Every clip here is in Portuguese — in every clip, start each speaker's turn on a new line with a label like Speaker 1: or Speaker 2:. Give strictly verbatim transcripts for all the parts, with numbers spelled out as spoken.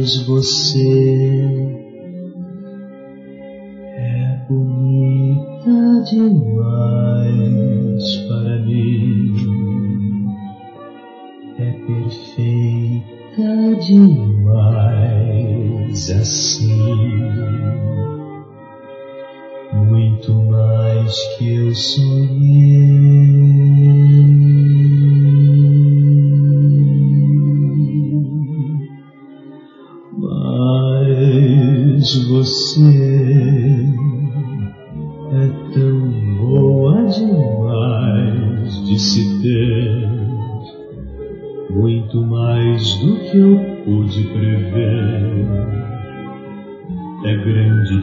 Speaker 1: Mas você é bonita demais para mim, é perfeita demais assim, muito mais que eu sonhei. Mas você é tão boa demais de se ter, muito mais do que eu pude prever. É grande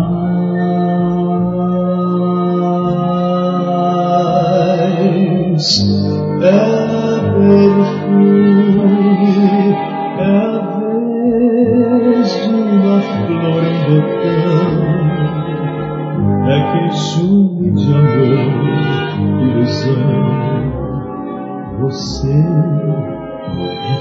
Speaker 1: demais, é perfume, é a vez de uma flor em botão, é queixume de amor, ilusão. Você é